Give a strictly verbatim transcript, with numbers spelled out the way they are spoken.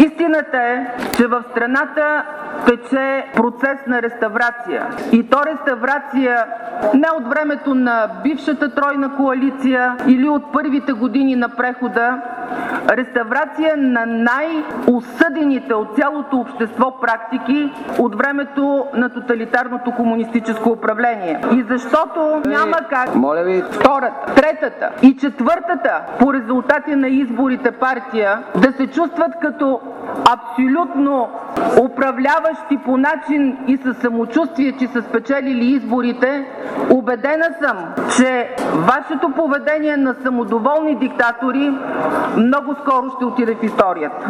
Истината е, че в страната тече процес на реставрация. И то реставрация не от времето на бившата тройна коалиция или от първите години на прехода, реставрация на най-осъдените от цялото общество практики от времето на тоталитарното комунистическо управление. И защото няма как Моля ви. втората, третата и четвъртата по резултати на изборите партия да се чувстват като абсолютно управляващи по начин и със самочувствие, че са спечелили изборите, убедена съм, че вашето поведение на самодоволни диктатори много скоро ще отиде в историята.